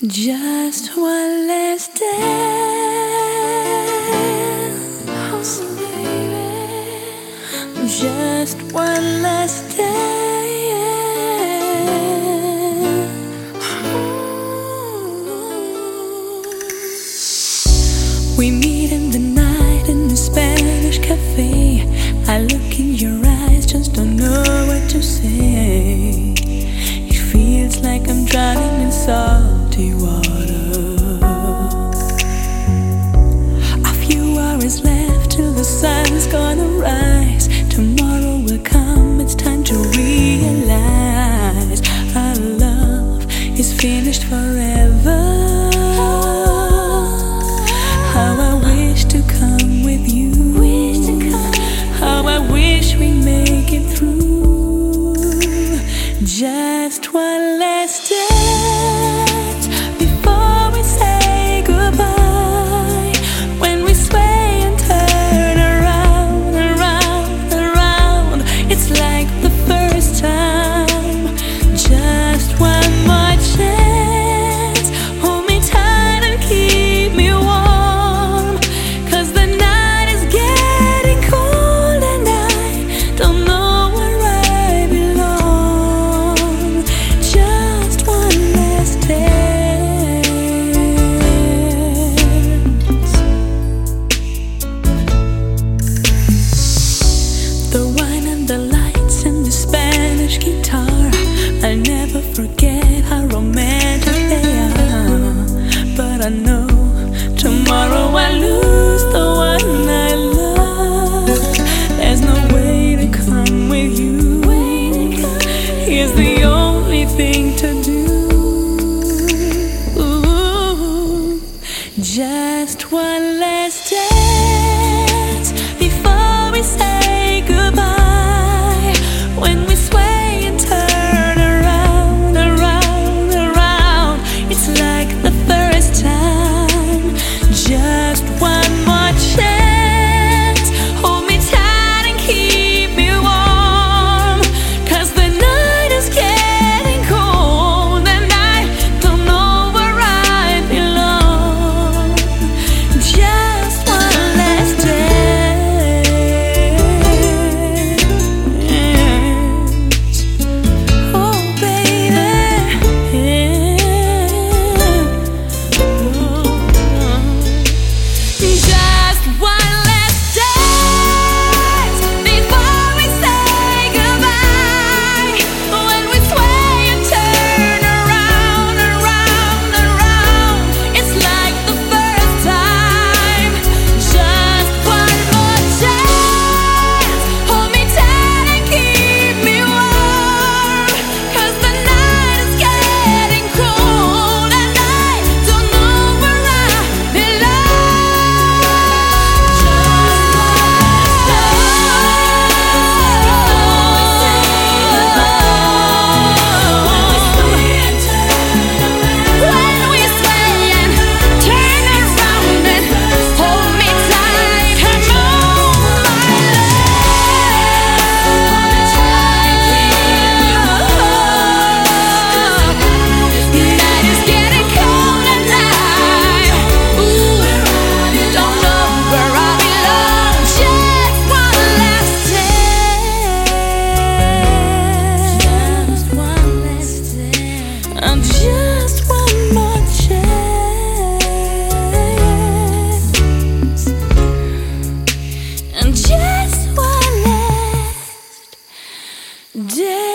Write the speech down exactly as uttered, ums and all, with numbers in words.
Just one last dance, baby. Just one last dance. We meet in the night in the Spanish cafe. I look in your eyes, just don't know what to say. It feels like I'm drowning in salty water. A few hours left till the sun's gonna rise. Tomorrow will come, it's time to realize our love is finished forever. How I wish to come with you. How I wish we make it through. Just one last dance before we say goodbye. When we sway and turn around, around, around, it's like the first time. Just one more chance. Hold me tight and keep me warm, 'cause the night is getting cold and I don't know where I belong. Just one last dance. The wine and the lights and the Spanish guitar, I'll never forget how romantic they are. But I know tomorrow I lose the one I love. There's no way to come with you. Here's the only thing to do. Ooh, just one last dance before we say goodbye. When we sway and turn around, around, around, it's like the first time. Just one more chance. Hold me tight and keep me warm, 'cause the night is getting cold and I don't know where I belong. Just one last dance. Oh, baby. Just one last dance before we say goodbye. When we sway and turn around, around, around, it's like the first time. Just one more chance. Hold me tight and keep me warm, 'cause the night is getting cold and I don't know where I belong. When we sway and turn around and hold me tight, come on, my love. Night is getting cold and I, ooh, don't know where I belong. Just one last dance. Just one last dance. And just one more chance. And just one last dance.